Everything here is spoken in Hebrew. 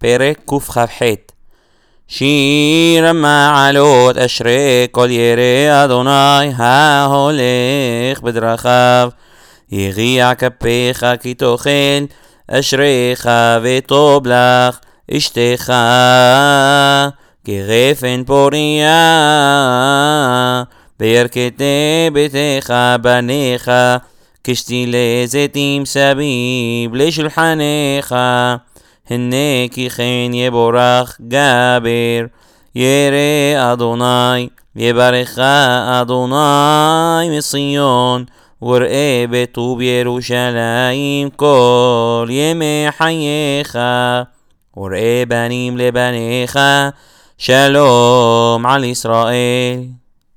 פרק קכ"ח. שיר המעלות אשרי כל ירא אדוני ההולך בדרכיו. יגיע כפיך כי תאכל, אשריך וטוב לך אשתך כגפן פוריה. בירכתי ביתך בניך, כשתילי זיתים סביב לשולחניך. הנה כי כן יבורך גבר ירא אדוני, יברך אדוני מציון, וראה בטוב ירושלים כל ימי חייך. וראה בנים לבניך, שלום על ישראל.